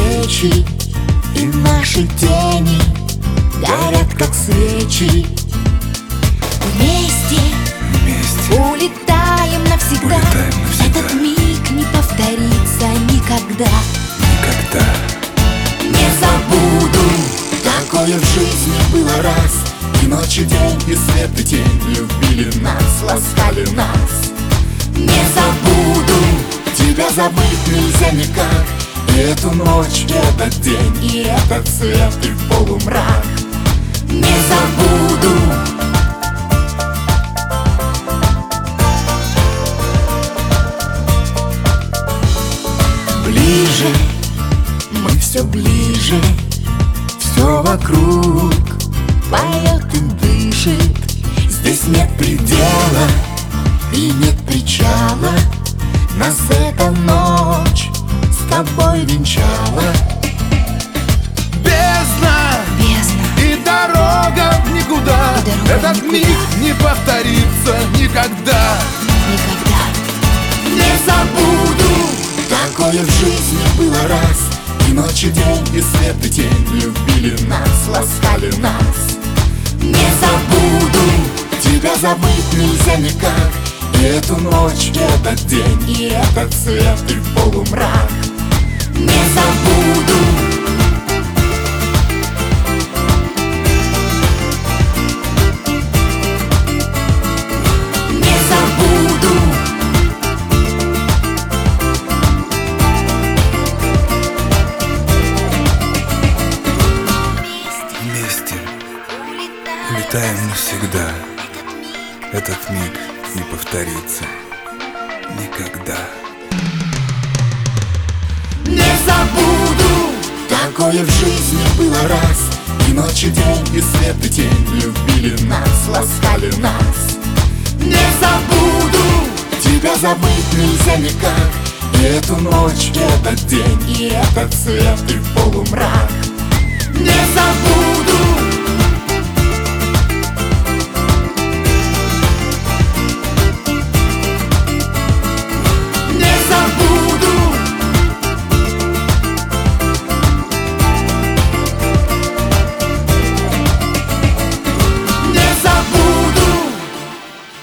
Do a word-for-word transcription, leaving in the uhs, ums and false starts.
встречи, и наши тени горят, как свечи. Вместе, Вместе улетаем навсегда. улетаем навсегда. Этот миг не повторится никогда. Никогда Не забуду, такое в жизни было раз. И ночь, и день, и свет, и тень любили нас, ласкали нас. Не забуду, тебя забыть нельзя никак. И эту ночь, и этот день, и этот свет, и полумрак. Не забуду. Ближе, мы все ближе, все вокруг поет и дышит. Здесь нет предела и нет причала. Нас эта ночь с тобой венчала. Бездна Бездна, и дорога в никуда. И дорога в Этот никуда. миг не повторится никогда. никогда не забуду. Такое в жизни было раз. И ночь, и день, и свет, и тень любили нас, ласкали нас. Не забуду, тебя забыть нельзя никак. И эту ночь, и этот день, и этот свет, и полумрак. Не забуду. Не забуду. вместе улетаем навсегда. Этот миг не повторится никогда. Не забуду, такое в жизни было раз. И ночь, и день, и свет, и тень любили нас, ласкали нас. Не забуду, тебя забыть нельзя никак. И эту ночь, и этот день, и этот свет, и полумрак. Не забуду.